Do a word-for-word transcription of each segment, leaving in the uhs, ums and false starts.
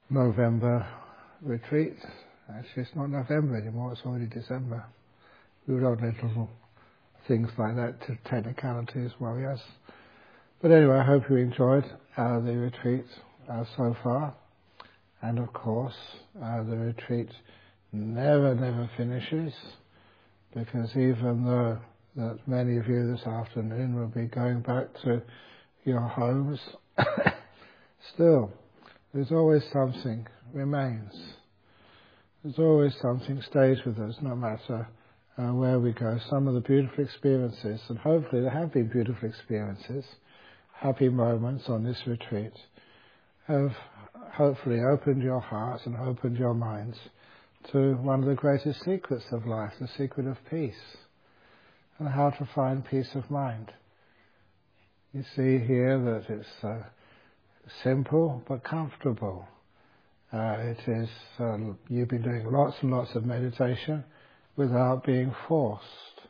November retreat. Actually, it's not November anymore, it's already December. We don't let little things like that to technicalities worry us. But anyway, I hope you enjoyed uh, the retreat uh, so far. And of course, uh, the retreat never, never finishes, because even though that many of you this afternoon will be going back to your homes, still, there's always something remains. There's always something stays with us, no matter uh, where we go. Some of the beautiful experiences, and hopefully there have been beautiful experiences, happy moments on this retreat, have hopefully opened your hearts and opened your minds to one of the greatest secrets of life, the secret of peace, and how to find peace of mind. You see here that it's uh, simple but comfortable. Uh, it is, uh, you've been doing lots and lots of meditation without being forced.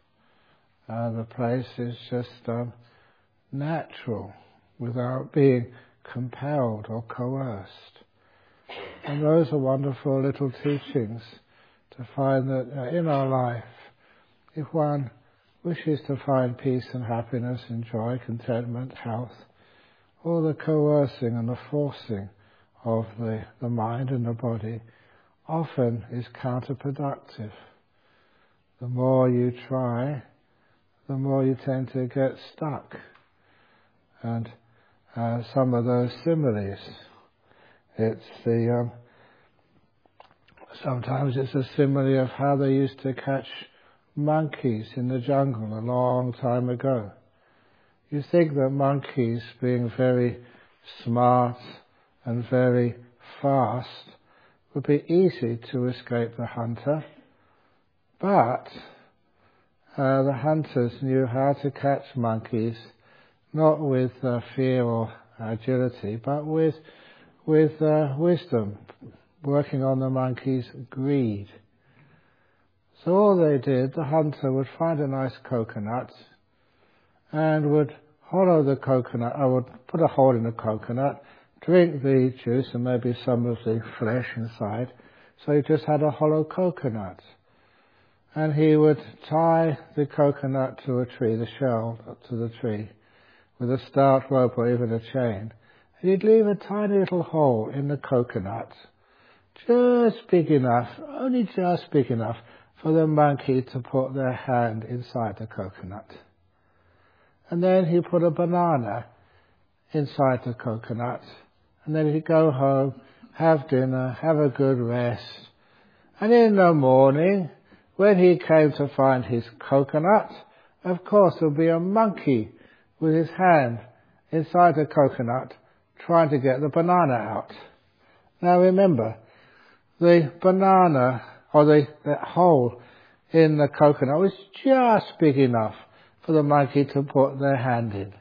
Uh, the place is just um, natural, without being compelled or coerced. And those are wonderful little teachings to find that uh, in our life, if one wishes to find peace and happiness and joy, contentment, health, all the coercing and the forcing of the, the mind and the body often is counterproductive. The more you try, the more you tend to get stuck. And uh, some of those similes, it's the um, sometimes it's a simile of how they used to catch monkeys in the jungle a long time ago. You think that monkeys, being very smart and very fast, would be easy to escape the hunter, but uh, the hunters knew how to catch monkeys, not with uh, fear or agility, but with with uh, wisdom, working on the monkey's greed. So all they did, the hunter would find a nice coconut and would hollow the coconut, I would put a hole in the coconut, drink the juice and maybe some of the flesh inside, so he just had a hollow coconut. And he would tie the coconut to a tree, the shell to the tree, with a stout rope or even a chain. And he'd leave a tiny little hole in the coconut, just big enough, only just big enough, for the monkey to put their hand inside the coconut. And then he put a banana inside the coconut, and then he'd go home, have dinner, have a good rest. And in the morning, when he came to find his coconut, of course there'll be a monkey with his hand inside the coconut trying to get the banana out. Now remember, the banana, or the, the hole in the coconut was just big enough for the monkey to put their hand in.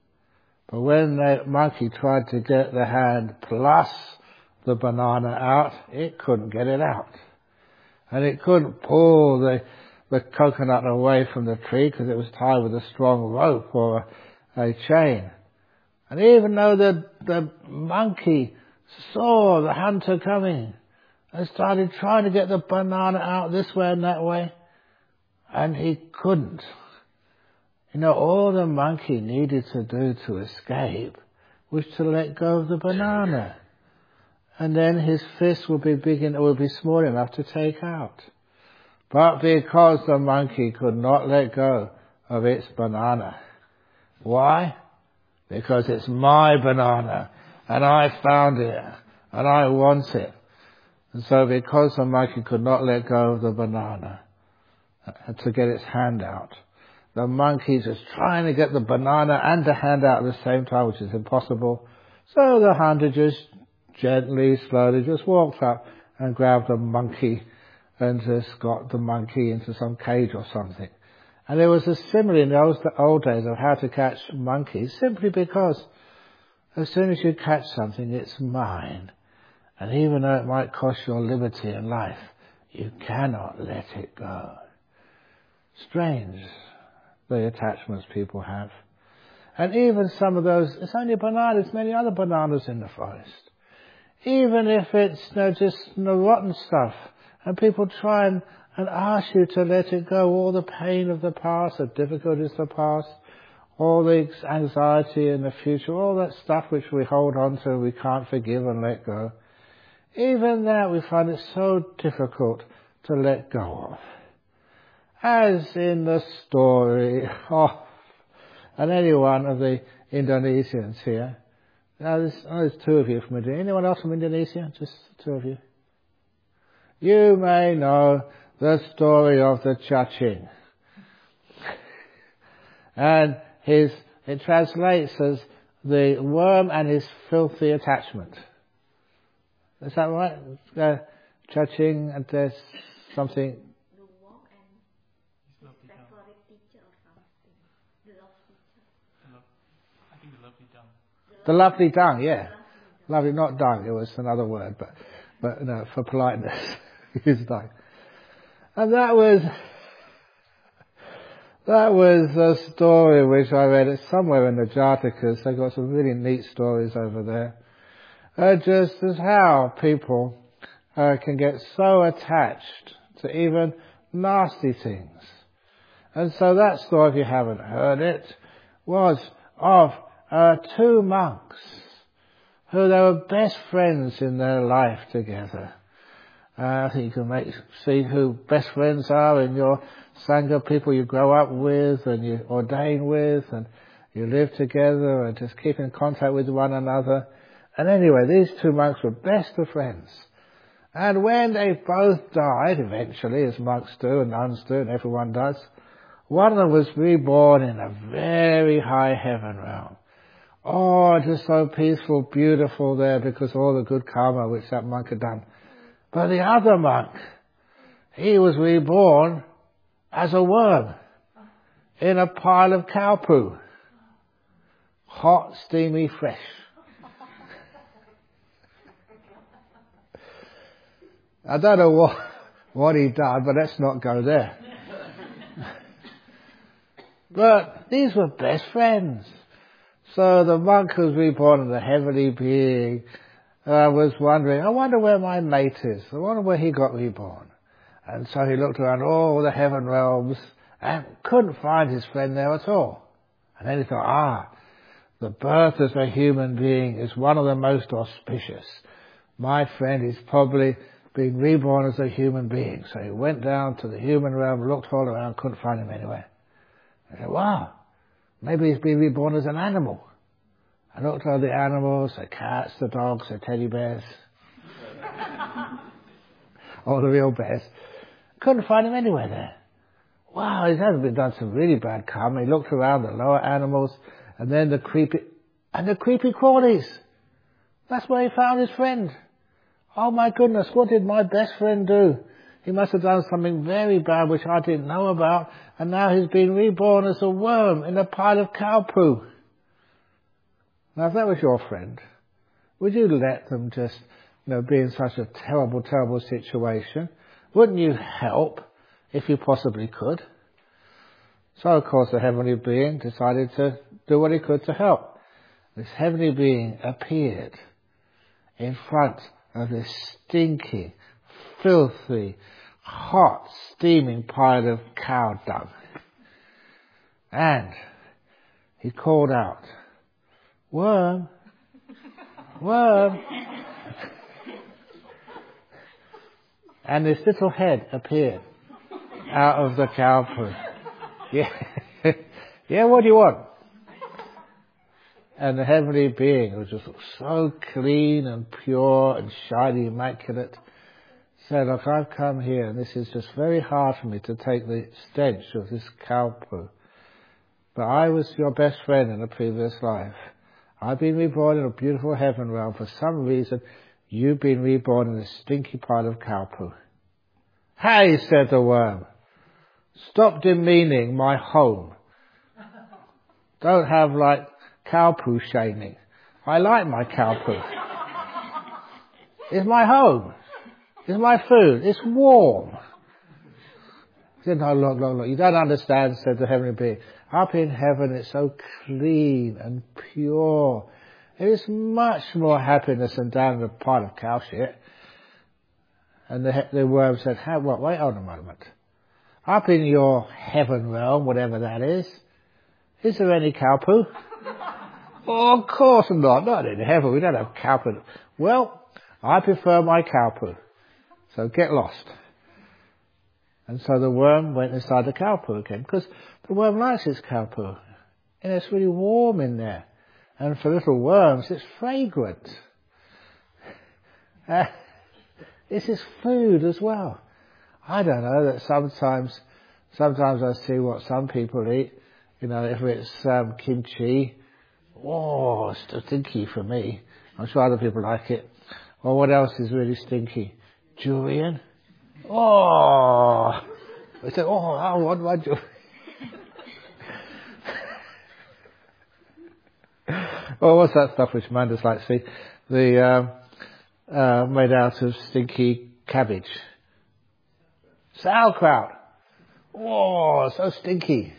But when the monkey tried to get the hand plus the banana out, it couldn't get it out. And it couldn't pull the, the coconut away from the tree because it was tied with a strong rope or a, a chain. And even though the, the monkey saw the hunter coming and started trying to get the banana out this way and that way, and he couldn't. You know, all the monkey needed to do to escape was to let go of the banana. And then his fist would be big and would be small enough to take out. But because the monkey could not let go of its banana. Why? Because it's my banana, and I found it, and I want it. And so because the monkey could not let go of the banana to get its hand out, the monkey was trying to get the banana and the hand out at the same time, which is impossible. So the hunter just gently, slowly just walked up and grabbed the monkey and just got the monkey into some cage or something. And there was a simile in the old, old days of how to catch monkeys, simply because as soon as you catch something, it's mine. And even though it might cost your liberty and life, you cannot let it go. Strange, the attachments people have. And even some of those, it's only a banana, there's many other bananas in the forest. Even if it's you know, just you know, rotten stuff, and people try and, and ask you to let it go, all the pain of the past, the difficulties of the past, all the anxiety in the future, all that stuff which we hold on to, we can't forgive and let go. Even that we find it so difficult to let go of. As in the story of, and any one of the Indonesians here. Now there's, oh, there's two of you from Indonesia. Anyone else from Indonesia? Just the two of you. You may know the story of the cacing. And his, it translates as the worm and his filthy attachment. Is that right? Uh, cacing, and there's something. The worm and his favorite teacher or something. The love teacher. I think the lovely dung. The lovely dung, yeah. Lovely, not dung, it was another word, but, but no, for politeness, use dung. And that was, that was a story which I read it somewhere in the Jatakas. They've got some really neat stories over there. Uh, just as how people uh, can get so attached to even nasty things. And so that story, if you haven't heard it, was of uh, two monks who they were best friends in their life together. Uh, I think you can make, see who best friends are in your Sangha, people you grow up with and you ordain with and you live together and just keep in contact with one another. And anyway, these two monks were best of friends. And when they both died, eventually, as monks do and nuns do and everyone does, one of them was reborn in a very high heaven realm. Oh, it was so peaceful, beautiful there because of all the good karma which that monk had done. But the other monk, he was reborn as a worm in a pile of cow poo. Hot, steamy, fresh. I don't know what, what he did, but let's not go there. But these were best friends. So the monk who was reborn as a heavenly being uh, was wondering, I wonder where my mate is. I wonder where he got reborn. And so he looked around all the heaven realms and couldn't find his friend there at all. And then he thought, ah, the birth as a human being is one of the most auspicious. My friend is probably being reborn as a human being. So he went down to the human realm, looked all around, couldn't find him anywhere. I said, wow, maybe he's been reborn as an animal. I looked at the animals, the cats, the dogs, the teddy bears. All the real bears. Couldn't find him anywhere there. Wow, he's hasn't been done some really bad karma. He looked around the lower animals, and then the creepy, and the creepy crawlies. That's where he found his friend. Oh my goodness, what did my best friend do? He must have done something very bad which I didn't know about, and now he's been reborn as a worm in a pile of cow poo. Now if that was your friend, would you let them just, you know, be in such a terrible, terrible situation? Wouldn't you help if you possibly could? So of course the heavenly being decided to do what he could to help. This heavenly being appeared in front of this stinky, filthy, hot, steaming pile of cow dung. And he called out, worm, worm. And this little head appeared out of the cow poo. Yeah, yeah, what do you want? And the heavenly being, who was just so clean and pure and shiny, immaculate, said, look, I've come here and this is just very hard for me to take the stench of this cow poo. But I was your best friend in a previous life. I've been reborn in a beautiful heaven realm. For some reason, you've been reborn in a stinky pile of cow poo. Hey, said the worm, stop demeaning my home. Don't have like cow poo shaming. I like my cow poo. It's my home. It's my food. It's warm. He said, no, look, look, look. You don't understand, said the heavenly being. Up in heaven it's so clean and pure. There is much more happiness than down in a pile of cow shit. And the, the worm said, "How? What? Wait on a moment. Up in your heaven realm, whatever that is, is there any cow poo?" "Oh, of course not. Not in heaven. We don't have cow poo." "Well, I prefer my cow poo. So get lost." And so the worm went inside the cow poo again, because the worm likes its cow poo. And it's really warm in there. And for little worms, it's fragrant. Uh, this is food as well. I don't know, that sometimes, sometimes I see what some people eat. You know, if it's um, kimchi, oh, it's too stinky for me. I'm sure other people like it. Or what else is really stinky? Durian. Oh, I say, oh, I want my durian. Well, what's that stuff which Mandas like to see? The um, uh, made out of stinky cabbage. Sauerkraut. Oh, so stinky.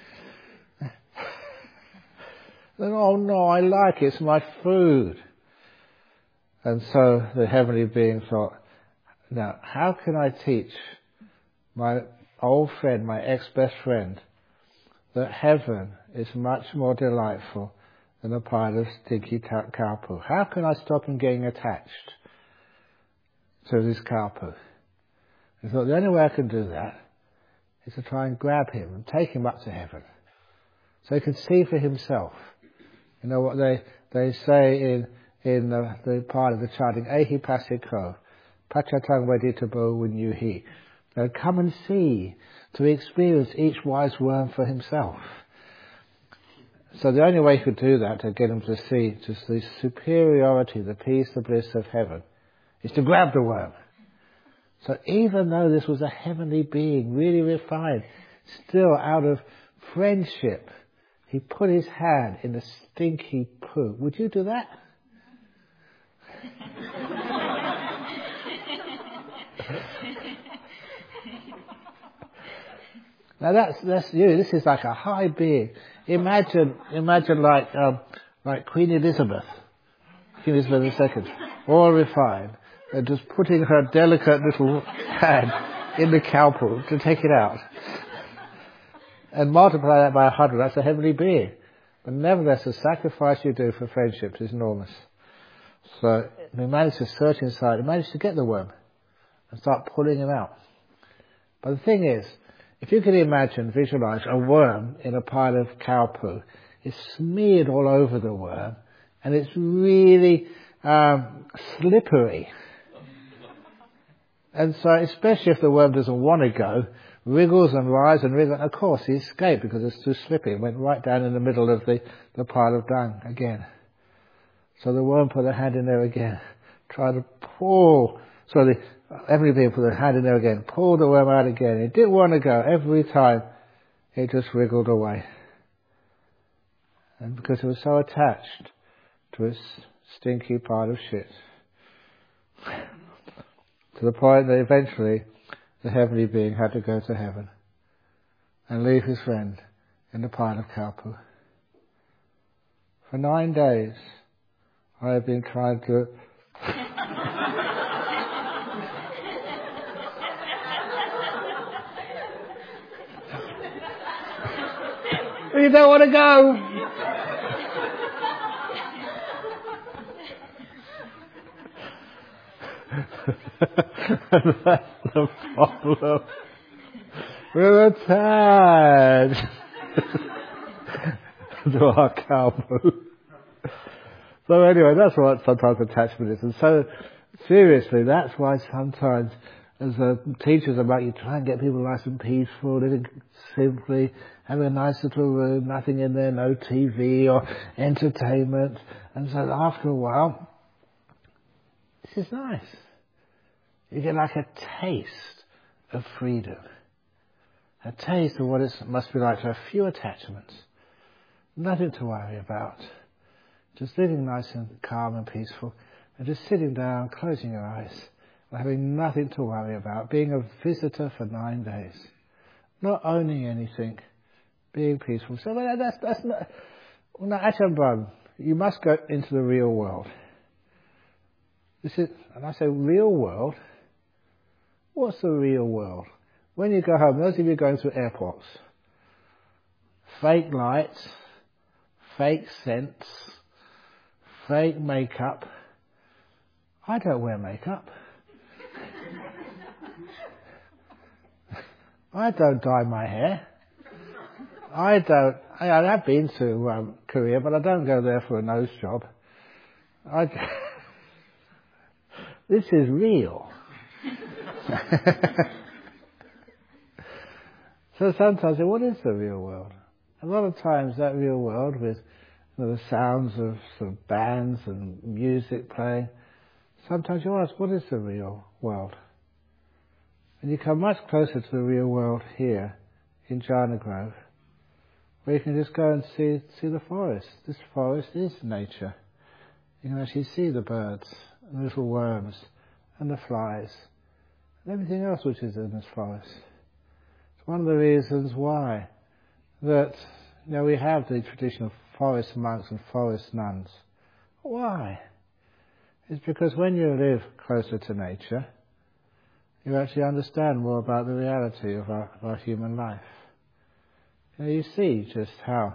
Then, oh no, I like it. It's my food. And so the heavenly being thought, now, how can I teach my old friend, my ex-best friend, that heaven is much more delightful than a pile of stinky cow poo? How can I stop him getting attached to this cow poo? I thought the only way I can do that is to try and grab him and take him up to heaven, so he can see for himself. You know what they they say in in the, the part of the chanting, "Ehi pasiko, pachatang veditabo vinyuhi." Now come and see, to experience each wise worm for himself. So the only way you could do that, to get him to see just the superiority, the peace, the bliss of heaven, is to grab the worm. So even though this was a heavenly being, really refined, still out of friendship, he put his hand in the stinky poo. Would you do that? Now that's that's you. This is like a high being. Imagine, imagine like um, like Queen Elizabeth, Queen Elizabeth the Second, all refined, and just putting her delicate little hand in the cow poo to take it out, and multiply that by a hundred. That's a heavenly being. But nevertheless, the sacrifice you do for friendship is enormous. So we managed to search inside. We managed to get the worm and start pulling him out. But the thing is, if you can imagine, visualize a worm in a pile of cow poo, it's smeared all over the worm, and it's really um, slippery. And so, especially if the worm doesn't want to go, wriggles and writhes and wriggles, and of course he escaped because it's too slippy. It went right down in the middle of the, the pile of dung again. So the worm put a hand in there again, tried to pull. So the heavenly being put a hand in there again, pulled the worm out again. It didn't want to go. Every time it just wriggled away. And because it was so attached to its stinky pile of shit. To the point that eventually the heavenly being had to go to heaven and leave his friend in the pile of cow poo. For nine days I have been trying to you don't want to go. And that's the problem. We're attached to our cow poo. So anyway, that's what sometimes attachment is. And so, seriously, that's why sometimes as a teachers about you try and get people nice and peaceful, living simply, having a nice little room, nothing in there, no T V or entertainment. And so after a while, this is nice. You get like a taste of freedom. A taste of what it must be like to have few attachments. Nothing to worry about. Just living nice and calm and peaceful. And just sitting down, closing your eyes. And having nothing to worry about. Being a visitor for nine days. Not owning anything. Being peaceful. So well, that's, that's not... Well, Ajahn Brahm you must go into the real world. This is, and I say real world, what's the real world? When you go home, those of you going through airports, fake lights, fake scents, fake makeup. I don't wear makeup. I don't dye my hair. I don't, I, I have been to um, Korea, but I don't go there for a nose job. I, this is real. So sometimes I say, what is the real world? A lot of times that real world with you know, the sounds of sort of bands and music playing, sometimes you ask, what is the real world? And you come much closer to the real world here in Jhana Grove, where you can just go and see see the forest. This forest is nature. You can actually see the birds, and the little worms, and the flies, and everything else which is in this forest. It's one of the reasons why that you know we have the tradition of forest monks and forest nuns. Why? It's because when you live closer to nature, you actually understand more about the reality of our, of our human life. You know, you see just how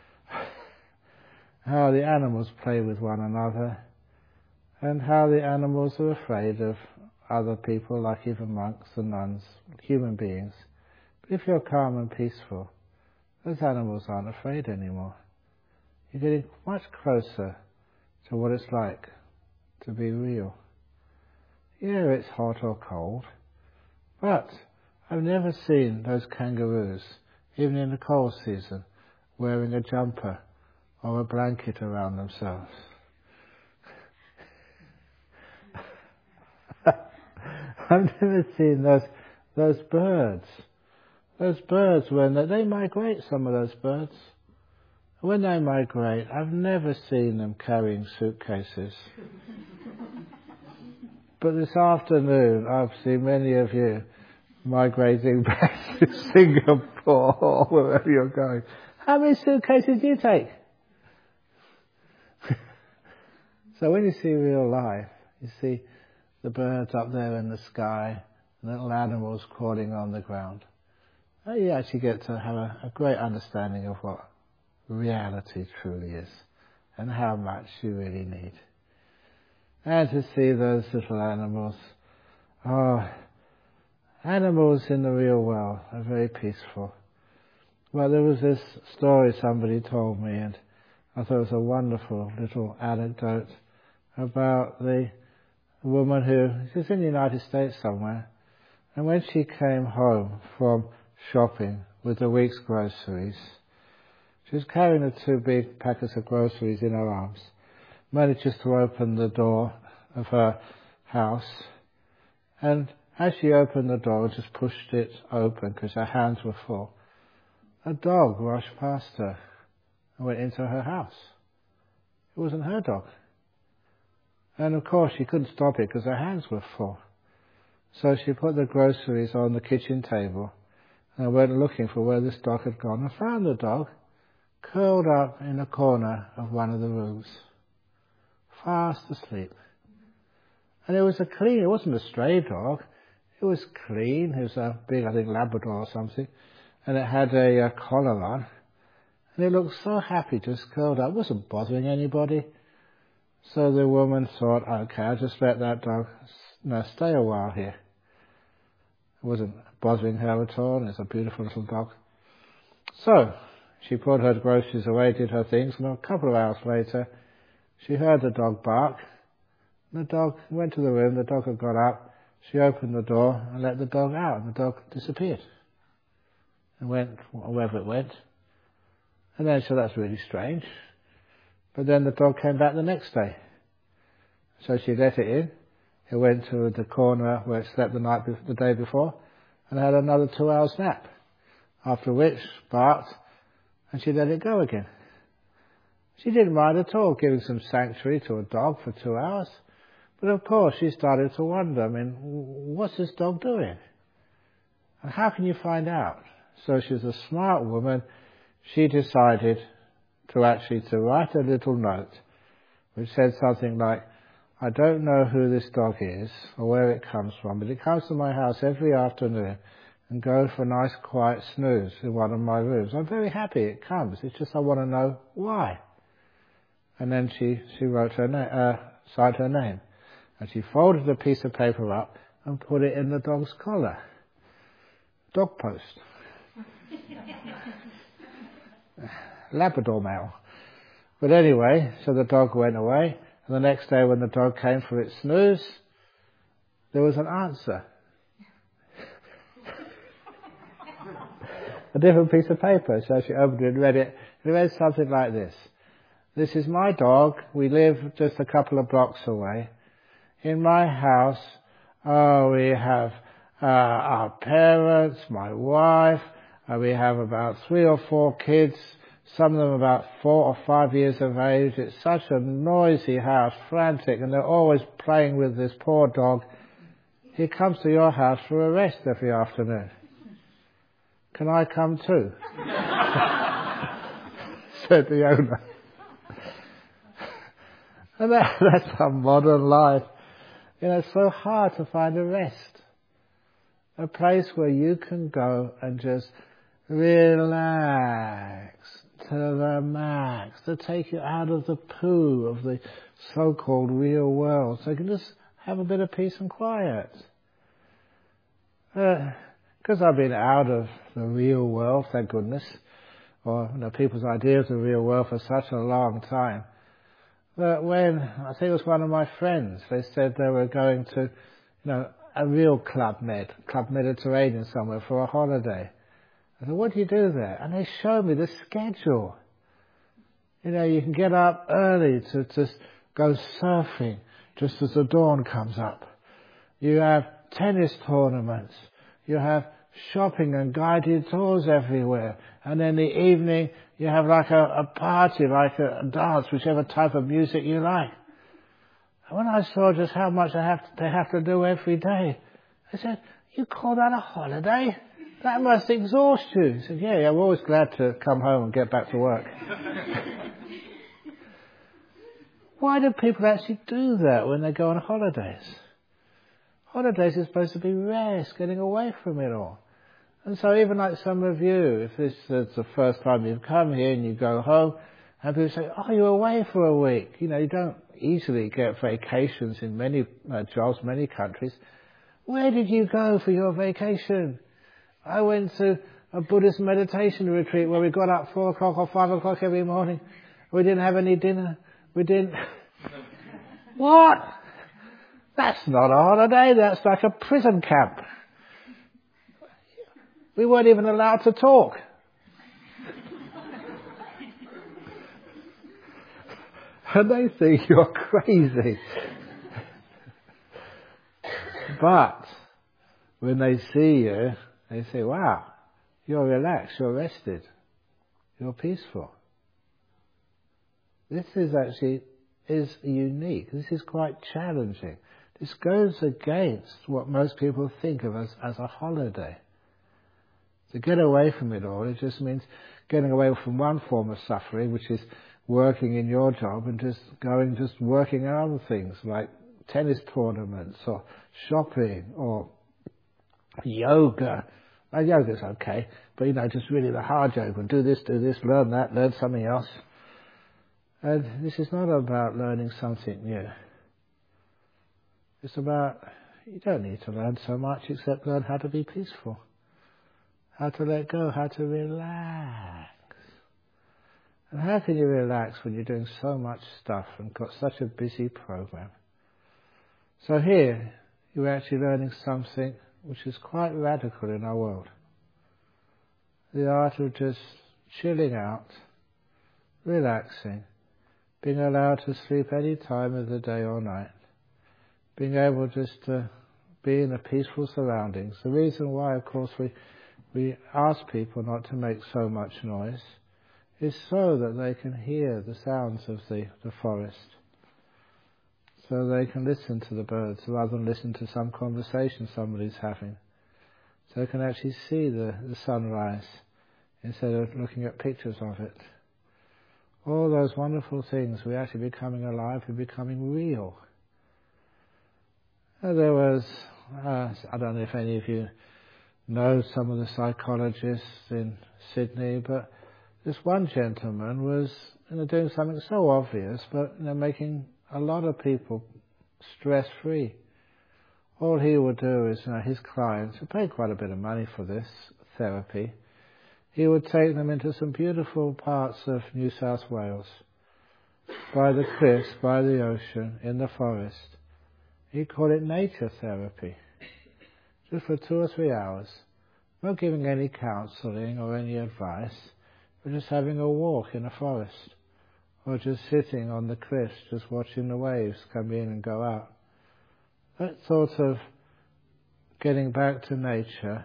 how the animals play with one another, and how the animals are afraid of other people, like even monks and nuns, human beings. But if you're calm and peaceful, those animals aren't afraid anymore. You're getting much closer to what it's like to be real. Yeah, it's hot or cold, but I've never seen those kangaroos, even in the cold season, wearing a jumper or a blanket around themselves. I've never seen those those birds. Those birds, when they, they migrate, some of those birds. When they migrate, I've never seen them carrying suitcases. But this afternoon, I've seen many of you migrating back to Singapore or wherever you're going. How many suitcases do you take? So when you see real life, you see the birds up there in the sky, little animals crawling on the ground. And you actually get to have a, a great understanding of what reality truly is and how much you really need. And to see those little animals. Oh, animals in the real world are very peaceful. Well, there was this story somebody told me, and I thought it was a wonderful little anecdote about the woman who, she's in the United States somewhere, and when she came home from shopping with the week's groceries, she was carrying the two big packets of groceries in her arms, manages to open the door of her house, and as she opened the door, just pushed it open because her hands were full, a dog rushed past her and went into her house. It wasn't her dog. And of course she couldn't stop it because her hands were full. So she put the groceries on the kitchen table and went looking for where this dog had gone, and found the dog curled up in a corner of one of the rooms, fast asleep. And it was a clean, it wasn't a stray dog, it was clean, it was a big, I think, Labrador or something, and it had a, a collar on, and it looked so happy just curled up, it wasn't bothering anybody. So the woman thought, okay, I'll just let that dog no, stay a while here. It wasn't bothering her at all, and it's a beautiful little dog. So she put her groceries away, did her things, and a couple of hours later, she heard the dog bark. The dog went to the room, the dog had got up, she opened the door and let the dog out, and the dog disappeared. And went wherever it went. And then she said, that's really strange. But then the dog came back the next day. So she let it in. It went to the corner where it slept the night, the day before, and had another two hours nap. After which, barked, and she let it go again. She didn't mind at all giving some sanctuary to a dog for two hours. But of course she started to wonder, I mean, what's this dog doing? And how can you find out? So she was a smart woman. She decided to actually to write a little note which said something like, I don't know who this dog is or where it comes from, but it comes to my house every afternoon and goes for a nice quiet snooze in one of my rooms. I'm very happy it comes. It's just I want to know why. And then she, she wrote her name, uh, signed her name. And she folded a piece of paper up and put it in the dog's collar. Dog post. Labrador mail. But anyway, so the dog went away, and the next day when the dog came for its snooze, there was an answer. A different piece of paper. So she opened it and read it. It read something like this. This is my dog. We live just a couple of blocks away. In my house, oh, we have uh, our parents, my wife, uh, we have about three or four kids, some of them about four or five years of age. It's such a noisy house, frantic, and they're always playing with this poor dog. He comes to your house for a rest every afternoon. Can I come too? Said the owner. And that, that's our modern life. You know, it's so hard to find a rest. A place where you can go and just relax to the max, to take you out of the poo of the so-called real world, so you can just have a bit of peace and quiet. Because uh, I've been out of the real world, thank goodness, or you know, people's idea of the real world for such a long time. But when, I think it was one of my friends, they said they were going to, you know, a real Club Med, Club Mediterranean somewhere for a holiday. I said, what do you do there? And they showed me the schedule. You know, you can get up early to just go surfing just as the dawn comes up. You have tennis tournaments. You have shopping and guided tours everywhere. And in the evening, you have like a, a party, like a, a dance, whichever type of music you like. And when I saw just how much they have to, they have to do every day, I said, you call that a holiday? That must exhaust you. He said, yeah, yeah, we're always glad to come home and get back to work. Why do people actually do that when they go on holidays? Holidays are supposed to be rest, getting away from it all. And so even like some of you, if this is the first time you've come here and you go home, and people say, oh, you're away for a week. You know, you don't easily get vacations in many uh, jobs, many countries. Where did you go for your vacation? I went to a Buddhist meditation retreat where we got up four o'clock or five o'clock every morning. We didn't have any dinner. We didn't... What? That's not a holiday. That's like a prison camp. We weren't even allowed to talk. And they think you're crazy. But when they see you, they say, wow, you're relaxed, you're rested, you're peaceful. This is actually is unique. This is quite challenging. This goes against what most people think of as, as a holiday. To get away from it all, it just means getting away from one form of suffering, which is working in your job, and just going, just working on other things like tennis tournaments or shopping or yoga. Well, yoga's okay, but you know, just really the hard yoga. Do this, do this, learn that, learn something else. And this is not about learning something new. It's about, you don't need to learn so much except learn how to be peaceful. How to let go, how to relax. And how can you relax when you're doing so much stuff and got such a busy program? So here, you're actually learning something which is quite radical in our world. The art of just chilling out, relaxing, being allowed to sleep any time of the day or night, being able just to be in a peaceful surroundings. The reason why, of course, we we ask people not to make so much noise is so that they can hear the sounds of the, the forest, so they can listen to the birds rather than listen to some conversation somebody's having. So they can actually see the, the sunrise instead of looking at pictures of it. all those wonderful things, we're actually becoming alive, we're becoming real. And there was, uh, I don't know if any of you know some of the psychologists in Sydney, but this one gentleman was, you know, doing something so obvious, but, you know, making a lot of people stress-free. All he would do is, you know, his clients, who paid quite a bit of money for this therapy, he would take them into some beautiful parts of New South Wales, by the cliffs, by the ocean, in the forest. He called it nature therapy, just for two or three hours, not giving any counselling or any advice, but just having a walk in a forest, or just sitting on the cliffs, just watching the waves come in and go out. That sort of getting back to nature,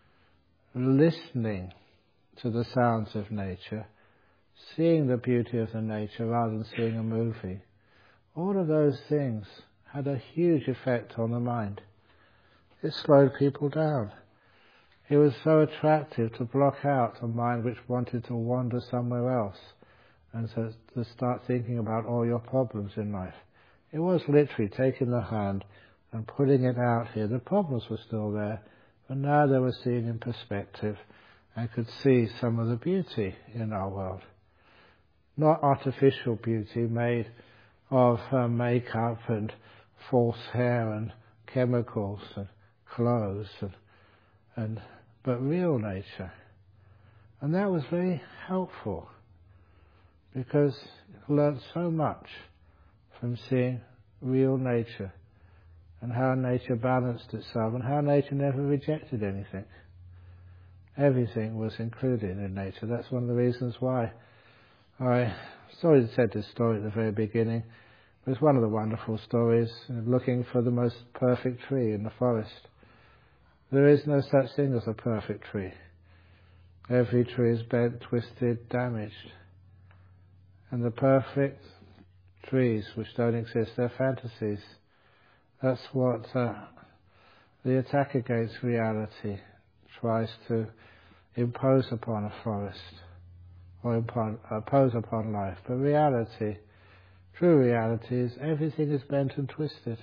listening to the sounds of nature, seeing the beauty of the nature rather than seeing a movie, all of those things had a huge effect on the mind. It slowed people down. It was so attractive to block out a mind which wanted to wander somewhere else and to, to start thinking about all your problems in life. It was literally taking the hand and putting it out here. The problems were still there, but now they were seen in perspective and could see some of the beauty in our world. Not artificial beauty made of uh, makeup and false hair and chemicals and clothes, and, and but real nature. And that was very helpful, because I learned so much from seeing real nature and how nature balanced itself and how nature never rejected anything. Everything was included in nature. That's one of the reasons why I sorry I said this story at the very beginning. It was one of the wonderful stories, looking for the most perfect tree in the forest. There is no such thing as a perfect tree. Every tree is bent, twisted, damaged. And the perfect trees which don't exist, they're fantasies. That's what uh, the attack against reality tries to impose upon a forest, or impose, impose upon life. But reality, true reality, is everything is bent and twisted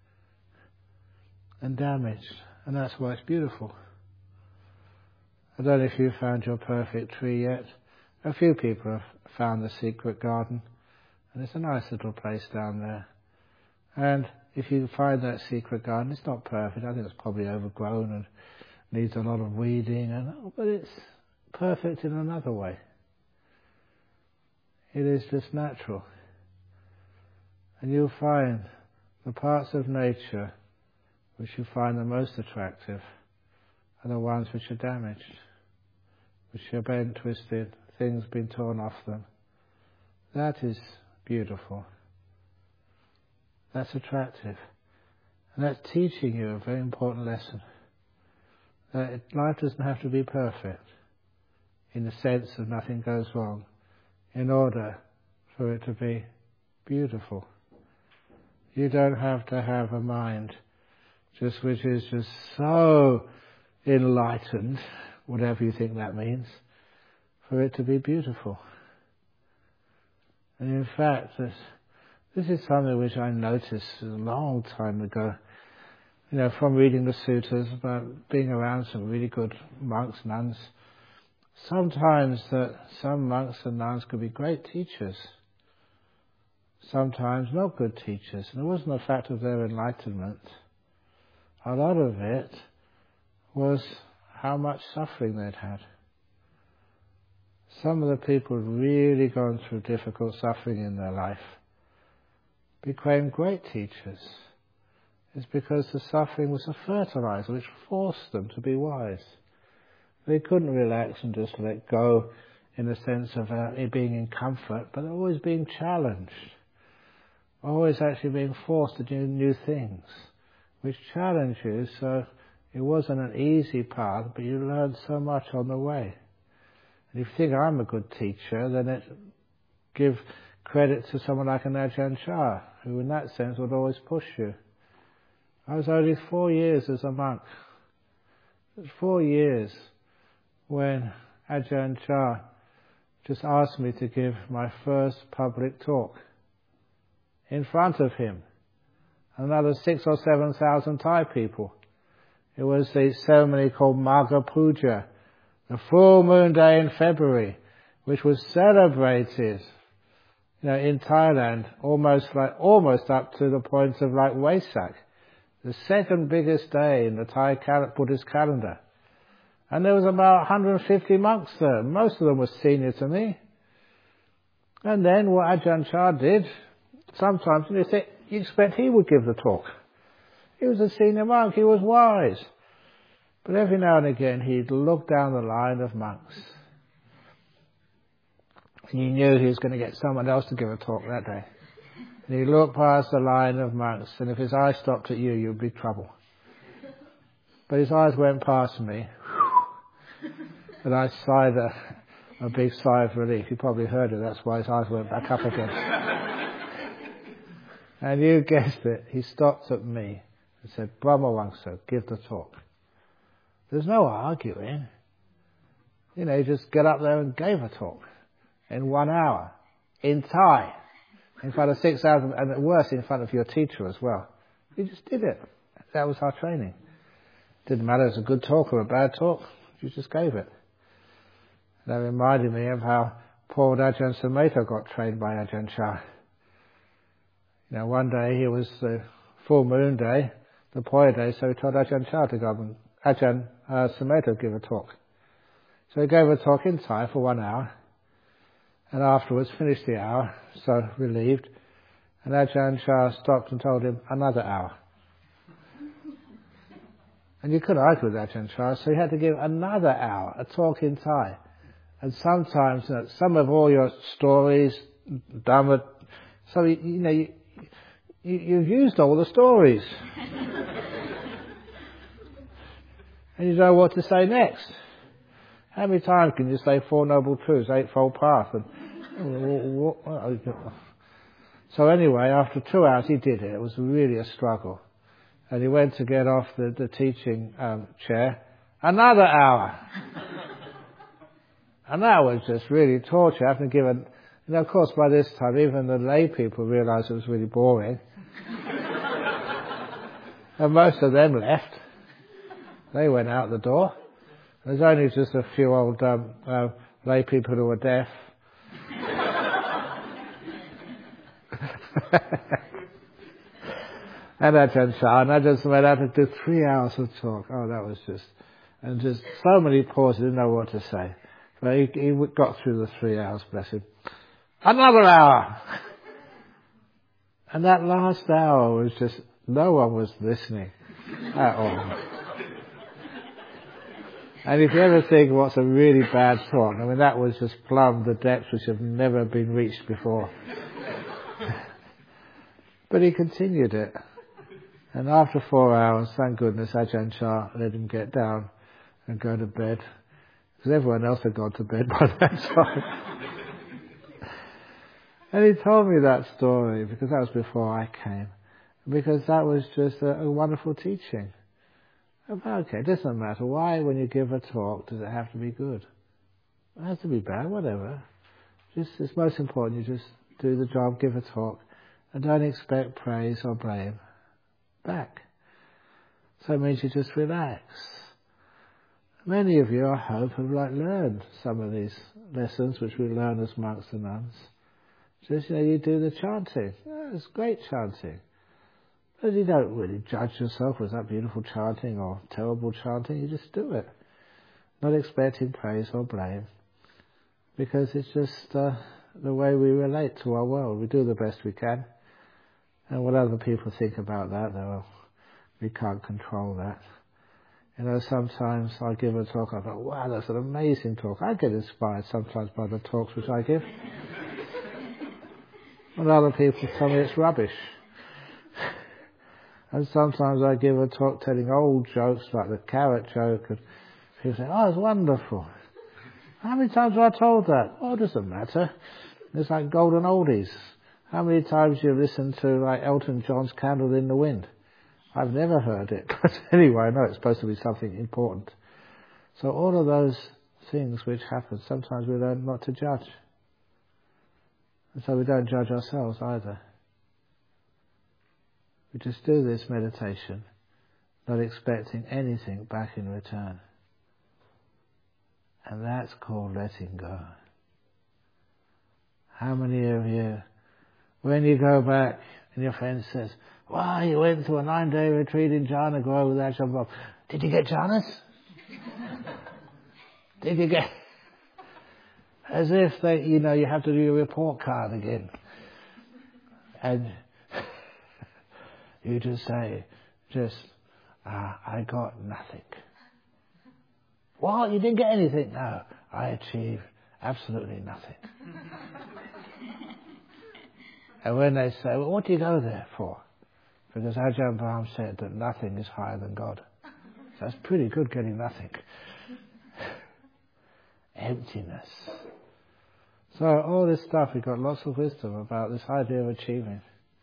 and damaged, and that's why it's beautiful. I don't know if you've found your perfect tree yet. A few people have found the secret garden, and it's a nice little place down there. And if you find that secret garden, it's not perfect. I think it's probably overgrown and needs a lot of weeding, and but it's perfect in another way. It is just natural. And you'll find the parts of nature which you find the most attractive are the ones which are damaged, which are bent, twisted, things been torn off them. That is beautiful. That's attractive. And that's teaching you a very important lesson. That life doesn't have to be perfect, in the sense of nothing goes wrong, in order for it to be beautiful. You don't have to have a mind just which is just so enlightened, whatever you think that means, for it to be beautiful. And in fact, this, this is something which I noticed a long time ago, you know, from reading the sutras, about being around some really good monks, nuns. Sometimes that some monks and nuns could be great teachers, sometimes not good teachers. And it wasn't a fact of their enlightenment. A lot of it was how much suffering they'd had. Some of the people who'd really gone through difficult suffering in their life became great teachers. It's because the suffering was a fertilizer which forced them to be wise. They couldn't relax and just let go in the sense of uh, it being in comfort, but always being challenged, always actually being forced to do new things, which challenge you. So it wasn't an easy path, but you learned so much on the way. And if you think I'm a good teacher, then it give credit to someone like an Ajahn Chah, who in that sense would always push you. I was only four years as a monk. It was four years when Ajahn Chah just asked me to give my first public talk in front of him. Another six or seven thousand Thai people. It was the ceremony called Magha Puja, the full moon day in February, which was celebrated, you know, in Thailand, almost like, almost up to the point of like Wesak, the second biggest day in the Thai cal- Buddhist calendar. And there was about one hundred fifty monks there. Most of them were senior to me. And then what Ajahn Chah did, sometimes you say, you expect he would give the talk. He was a senior monk, he was wise. But every now and again he'd look down the line of monks. And you knew he was going to get someone else to give a talk that day. And he'd look past the line of monks, and if his eyes stopped at you, you'd be trouble. But his eyes went past me, and I sighed a, a big sigh of relief. You probably heard it, that's why his eyes went back up again. And you guessed it, he stopped at me and said, Brahmavamsa, give the talk. There's no arguing. You know, you just get up there and gave a talk in one hour, in Thai, in front of six thousand, and at worst in front of your teacher as well. You just did it. That was our training. Didn't matter if it was a good talk or a bad talk, you just gave it. That reminded me of how poor Ajahn Sumedho got trained by Ajahn Chah. You know, one day he was the full moon day, the Poya day, so he told Ajahn Chah to go up and Ajahn uh, Sumedho give a talk. So he gave a talk in Thai for one hour, and afterwards finished the hour, so relieved, and Ajahn Chah stopped and told him another hour. And you couldn't argue with Ajahn Chah, so he had to give another hour, a talk in Thai. And sometimes, you know, some of all your stories, Dhamma, so you, you know, you, you, you've used all the stories. And you don't know what to say next. How many times can you say Four Noble Truths, Eightfold Path? And, so anyway, after two hours he did it. It was really a struggle. And he went to get off the, the teaching um, chair. Another hour. And that was just really torture. Having given, you know, of course, by this time, even the lay people realised it was really boring. And most of them left. They went out the door. There's only just a few old um, uh, lay people who were deaf. And Ajahn Chah, and I just went out to do three hours of talk. Oh, that was just, and just so many pauses, didn't know what to say. But he, he got through the three hours, bless him. Another hour! And that last hour was just, no one was listening at all. And if you ever think what's a really bad talk, I mean, that was just plumbed the depths which have never been reached before. But he continued it. And after four hours, thank goodness, Ajahn Chah let him get down and go to bed. Because everyone else had gone to bed by that time. And he told me that story, because that was before I came. Because that was just a, a wonderful teaching. Okay, it doesn't matter. Why, when you give a talk, does it have to be good? It has to be bad, whatever. Just, it's most important you just do the job, give a talk, and don't expect praise or blame back. So it means you just relax. Many of you, I hope, have like learned some of these lessons which we learn as monks and nuns. Just, you know, you do the chanting. Yeah, it's great chanting. But you don't really judge yourself, was that beautiful chanting or terrible chanting? You just do it. Not expecting praise or blame. Because it's just uh, the way we relate to our world. We do the best we can. And what other people think about that, well, we can't control that. You know, sometimes I give a talk, I go, wow, that's an amazing talk. I get inspired sometimes by the talks which I give. And other people tell me it's rubbish. And sometimes I give a talk telling old jokes like the carrot joke, and people say, oh, it's wonderful. How many times have I told that? Oh, it doesn't matter. It's like golden oldies. How many times have you listened to like Elton John's Candle in the Wind? I've never heard it. But anyway, I know it's supposed to be something important. So all of those things which happen. Sometimes we learn not to judge. And so we don't judge ourselves either. We just do this meditation, not expecting anything back in return. And that's called letting go. How many of you, when you go back and your friend says, wow, you went to a nine-day retreat in Jhana Grove with Ajahn Brahm. Did you get jhanas? Did you get... As if they, you know, you have to do your report card again. And you just say, just, ah, I got nothing. What? You didn't get anything? No, I achieved absolutely nothing. And when they say, well, what do you go there for? Because Ajahn Brahm said that nothing is higher than God. So that's pretty good, getting nothing. Emptiness. So all this stuff, we've got lots of wisdom about this idea of achieving.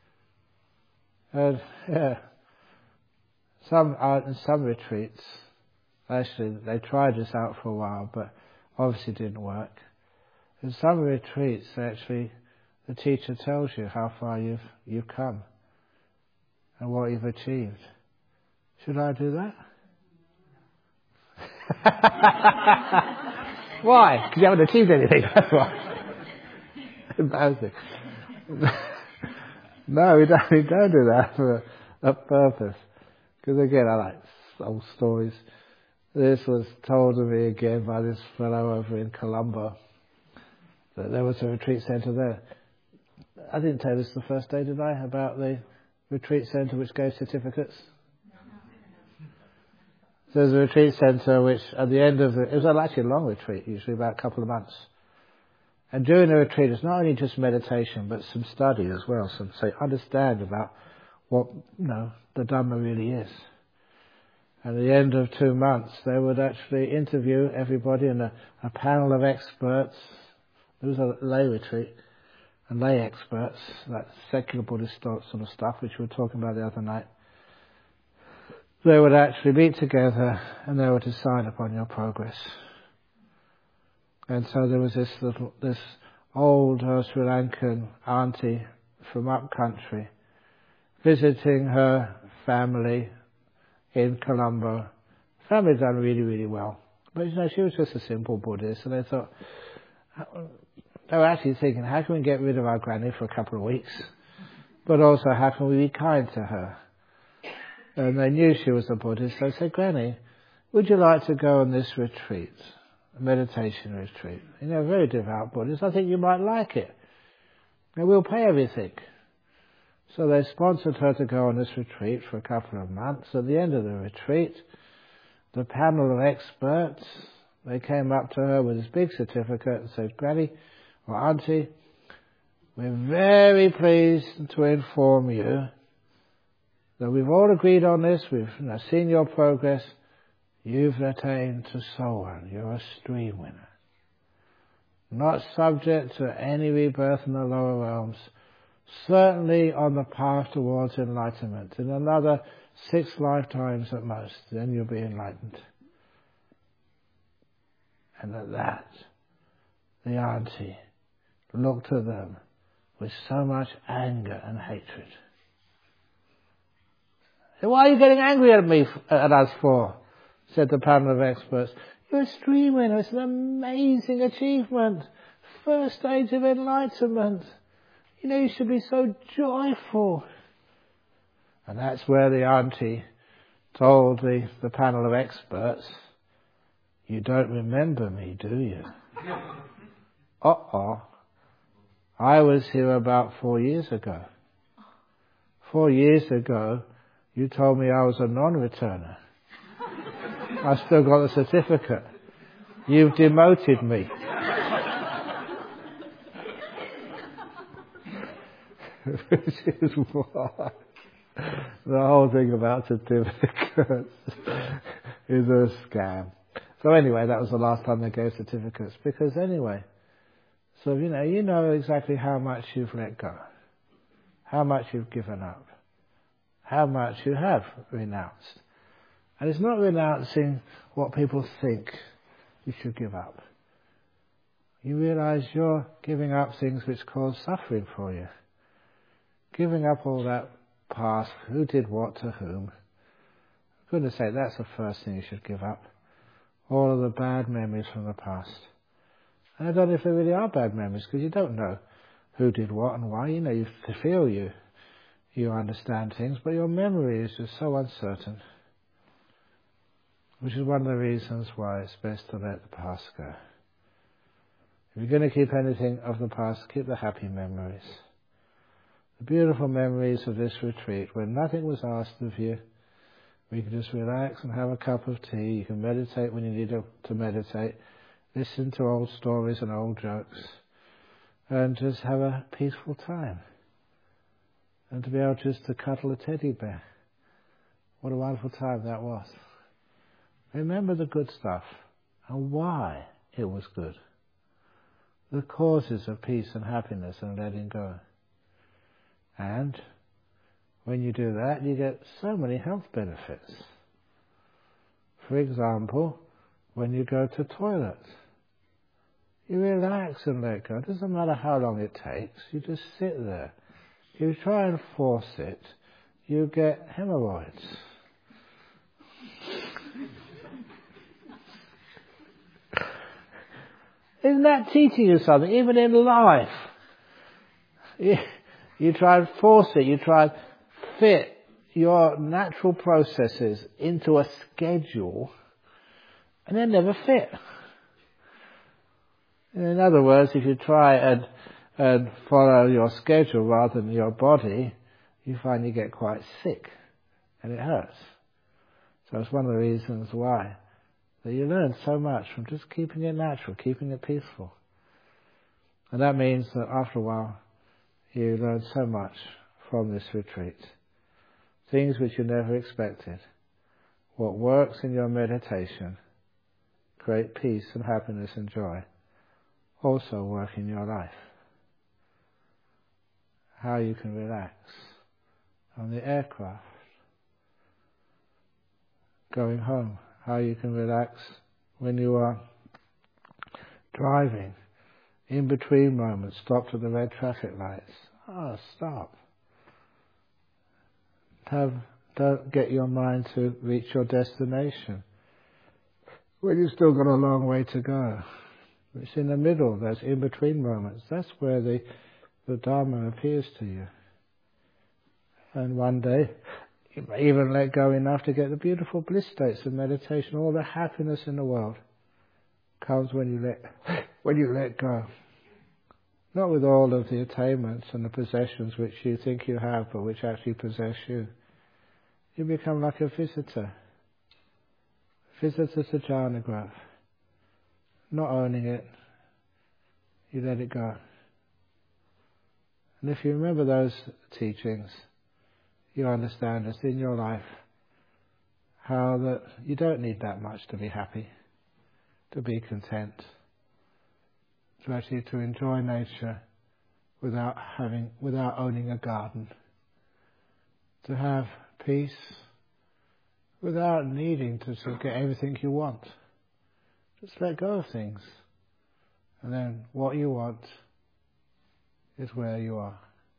And yeah, some out in some retreats, actually they tried this out for a while, but obviously didn't work. In some retreats, actually, the teacher tells you how far you've you've come and what you've achieved. Should I do that? Why? Because you haven't achieved anything. That's why. Embarrassing. No, we don't, we don't do that for a purpose. Because again, I like old stories. This was told to me again by this fellow over in Colombo, that there was a retreat centre there. I didn't tell you this the first day, did I, about the retreat centre which gave certificates? So there's a retreat centre which at the end of the, it was actually a long retreat, usually about a couple of months. And during the retreat it's not only just meditation but some study as well, some so understand about what, you know, the Dhamma really is. And at the end of two months they would actually interview everybody in a, a panel of experts. It was a lay retreat, and lay experts, that secular Buddhist sort of stuff which we were talking about the other night. They would actually meet together and they would decide upon your progress. And so there was this little, this old uh, Sri Lankan auntie from up country visiting her family in Colombo. Family had done really, really well. But you know, she was just a simple Buddhist, and they thought, they were actually thinking, how can we get rid of our granny for a couple of weeks? But also, how can we be kind to her? And they knew she was a Buddhist, so they said, Granny, would you like to go on this retreat? A meditation retreat. You know, very devout Buddhist, I think you might like it. And we'll pay everything. So they sponsored her to go on this retreat for a couple of months. At the end of the retreat, the panel of experts, they came up to her with this big certificate and said, Granny, or Auntie, we're very pleased to inform you that we've all agreed on this, we've you know, seen your progress, you've attained to Sowan, you're a stream winner. Not subject to any rebirth in the lower realms, certainly on the path towards enlightenment. In another six lifetimes at most, then you'll be enlightened. And at that, the auntie looked at them with so much anger and hatred. Why are you getting angry at me, at us for? Said the panel of experts. You're a stream winner. It's an amazing achievement. First stage of enlightenment. You know, you should be so joyful. And that's where the auntie told the, the panel of experts, you don't remember me, do you? Uh-oh. I was here about four years ago. Four years ago, you told me I was a non-returner. I still got the certificate. You've demoted me. Which is what? The whole thing about certificates is a scam. So anyway, that was the last time they gave certificates. Because anyway, so you know, you know exactly how much you've let go. How much you've given up. How much you have renounced. And it's not renouncing what people think you should give up. You realize you're giving up things which cause suffering for you. Giving up all that past, who did what to whom. For goodness sake, that's the first thing you should give up. All of the bad memories from the past. And I don't know if they really are bad memories, because you don't know who did what and why. You know, you feel you, you understand things, but your memory is just so uncertain. Which is one of the reasons why it's best to let the past go. If you're going to keep anything of the past, keep the happy memories. The beautiful memories of this retreat, when nothing was asked of you, we could just relax and have a cup of tea. You can meditate when you need to meditate, listen to old stories and old jokes, and just have a peaceful time. And to be able just to cuddle a teddy bear. What a wonderful time that was. Remember the good stuff and why it was good. The causes of peace and happiness and letting go. And when you do that, you get so many health benefits. For example, when you go to toilet, you relax and let go. It doesn't matter how long it takes, you just sit there. If you try and force it, you get hemorrhoids. Isn't that teaching you something? Even in life. You, you try and force it, you try and fit your natural processes into a schedule, and they never fit. In other words, if you try and, and follow your schedule rather than your body, you find you get quite sick, and it hurts. So it's one of the reasons why that you learn so much from just keeping it natural, keeping it peaceful. And that means that after a while, you learn so much from this retreat. Things which you never expected. What works in your meditation, great peace and happiness and joy, also work in your life. How you can relax on the aircraft, going home. How you can relax when you are driving, in between moments, stop to the red traffic lights. Oh, stop. Have, don't get your mind to reach your destination when you've still got a long way to go. It's in the middle, those in between moments. That's where the, the Dharma appears to you. And one day, you may even let go enough to get the beautiful bliss states of meditation. All the happiness in the world comes when you let when you let go. Not with all of the attainments and the possessions which you think you have, but which actually possess you. You become like a visitor. Visitor to Jhanagraph. Not owning it, you let it go. And if you remember those teachings, you understand that in your life how that you don't need that much to be happy, to be content, to actually to enjoy nature without having, without owning a garden, to have peace without needing to sort of get everything you want. Just let go of things, and then what you want is where you are.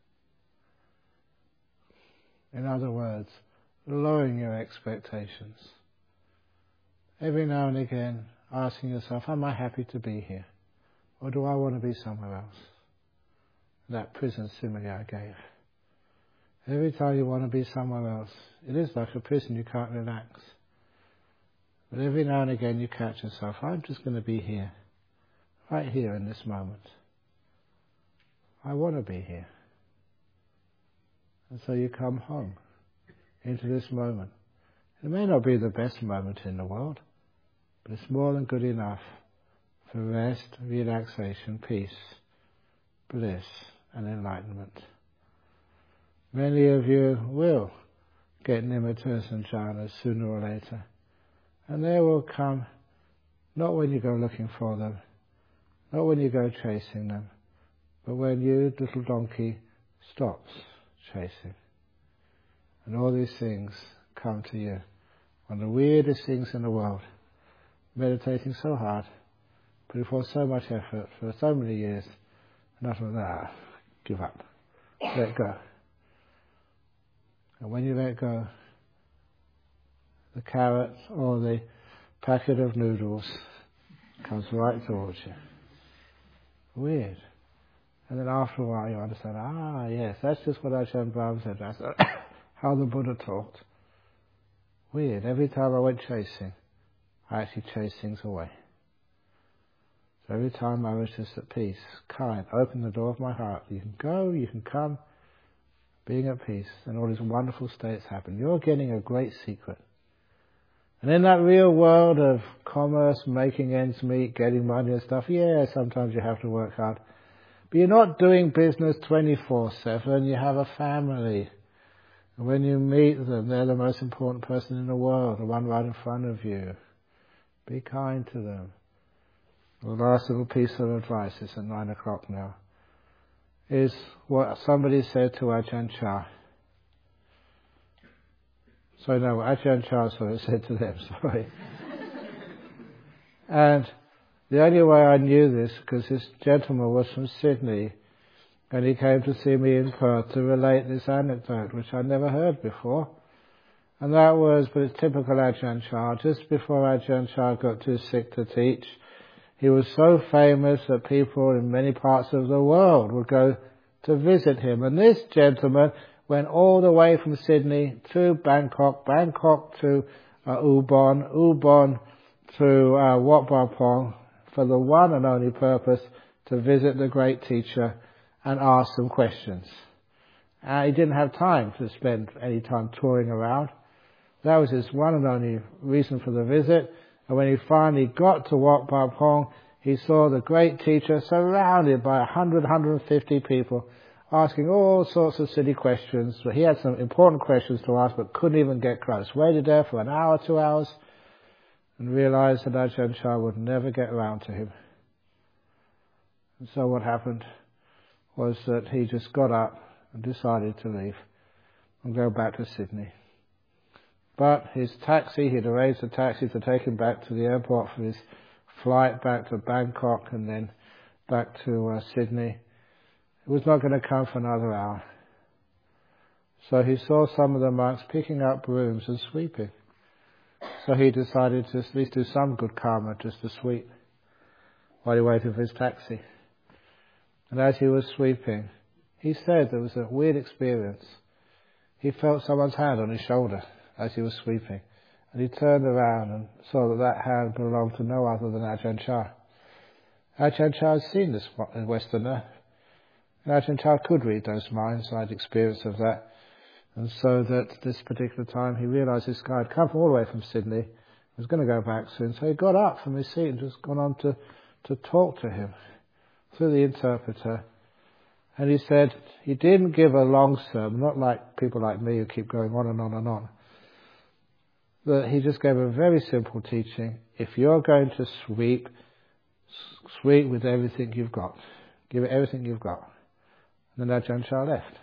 In other words, lowering your expectations. Every now and again, asking yourself, am I happy to be here? Or do I want to be somewhere else? That prison simile I gave. Every time you want to be somewhere else, it is like a prison, you can't relax. But every now and again you catch yourself, I'm just going to be here. Right here in this moment. I want to be here. And so you come home into this moment. It may not be the best moment in the world, but it's more than good enough for rest, relaxation, peace, bliss, and enlightenment. Many of you will get nimittas and jhanas sooner or later, and they will come not when you go looking for them, not when you go chasing them, but when you, little donkey, stops chasing. And all these things come to you. One of the weirdest things in the world. meditating so hard, putting forth so much effort for so many years, and after that, give up, let go. And when you let go, the carrot or the packet of noodles comes right towards you. Weird. And then after a while you understand, ah yes, that's just what Ajahn Brahm said, that's how the Buddha taught. Weird. Every time I went chasing, I actually chased things away. So every time I was just at peace, kind, open the door of my heart, you can go, you can come, being at peace, and all these wonderful states happen. You're getting a great secret. And in that real world of commerce, making ends meet, getting money and stuff, yeah, sometimes you have to work hard. But you're not doing business twenty-four seven, you have a family. And when you meet them, they're the most important person in the world, the one right in front of you. Be kind to them. The last little piece of advice, it's at nine o'clock now, is what somebody said to Ajahn Chah. So no, Ajahn Chah sorry, said to them, sorry. And the only way I knew this, because this gentleman was from Sydney, and he came to see me in Perth to relate this anecdote, which I'd never heard before. And that was, but it's typical Ajahn Chah, just before Ajahn Chah got too sick to teach, he was so famous that people in many parts of the world would go to visit him. And this gentleman went all the way from Sydney to Bangkok, Bangkok to uh, Ubon, Ubon to uh, Wat Pah Pong, for the one and only purpose to visit the great teacher and ask some questions. Uh, he didn't have time to spend any time touring around. That was his one and only reason for the visit. And when he finally got to Wat Pah Pong, he saw the great teacher surrounded by one hundred, one hundred fifty people asking all sorts of silly questions. But he had some important questions to ask but couldn't even get close. Waited there for an hour, two hours, and realized that Ajahn Chah would never get around to him. And so what happened was that he just got up and decided to leave and go back to Sydney. But his taxi, he'd arranged a taxi to take him back to the airport for his flight back to Bangkok and then back to uh, Sydney. It was not going to come for another hour. So he saw some of the monks picking up brooms and sweeping. So he decided to at least do some good karma just to sweep while he waited for his taxi. And as he was sweeping, he said there was a weird experience. He felt someone's hand on his shoulder as he was sweeping. And he turned around and saw that that hand belonged to no other than Ajahn Chah. Ajahn Chah had seen this Westerner. And Ajahn Chah could read those minds. I had experience of that. And so that this particular time he realised this guy had come all the way from Sydney, was going to go back soon. So he got up from his seat and just gone on to, to talk to him through the interpreter. And he said he didn't give a long sermon, not like people like me who keep going on and on and on. But he just gave a very simple teaching. If you're going to sweep, sweep with everything you've got. Give it everything you've got. And then Ajahn Chah left.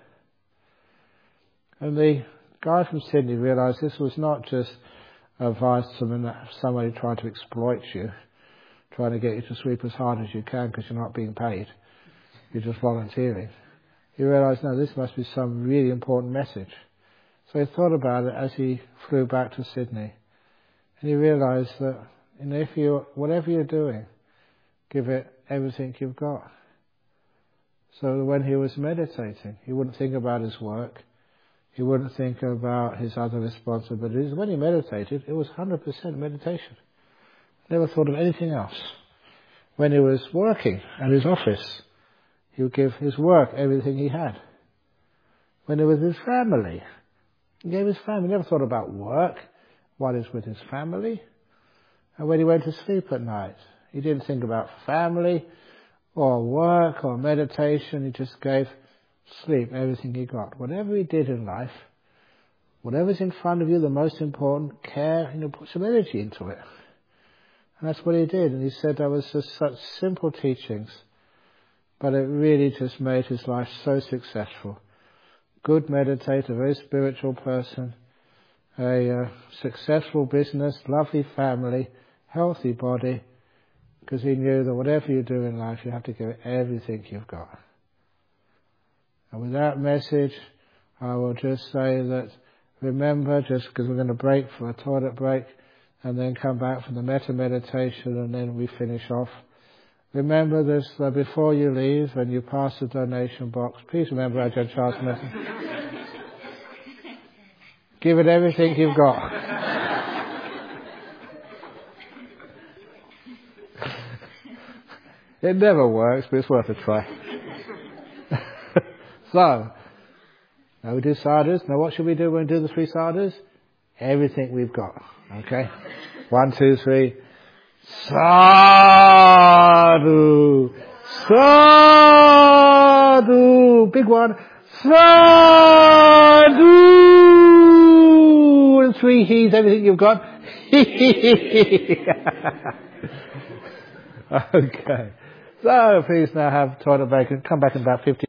And the guy from Sydney realised this was not just advice from somebody trying to exploit you, trying to get you to sweep as hard as you can because you're not being paid. You're just volunteering. He realised, no, this must be some really important message. So he thought about it as he flew back to Sydney. And he realised that, you know, if you, whatever you're doing, give it everything you've got. So when he was meditating, he wouldn't think about his work. He wouldn't think about his other responsibilities. When he meditated, it was one hundred percent meditation. Never thought of anything else. When he was working at his office, he would give his work everything he had. When he was with his family, he gave his family. He never thought about work while he was with his family. And when he went to sleep at night, he didn't think about family or work or meditation. He just gave sleep everything he got. Whatever he did in life, whatever's in front of you, the most important, care, you know, put some energy into it. And that's what he did. And he said that was just such simple teachings, but it really just made his life so successful. Good meditator, very spiritual person, a uh, successful business, lovely family, healthy body, because he knew that whatever you do in life, you have to give it everything you've got. And with that message, I will just say that, remember, just because we're going to break for a toilet break, and then come back for the metta meditation, and then we finish off. Remember this, uh, before you leave, when you pass the donation box, please remember Ajahn Chah's message. Give it everything you've got. It never works, but it's worth a try. So, now we do sadhus. Now what should we do when we do the three sadhus? Everything we've got. Okay? One, two, three. Sadhu! Sadhu! Big one. Sadhu! And three he's, everything you've got. Okay. So please now have toilet break and come back in about fifty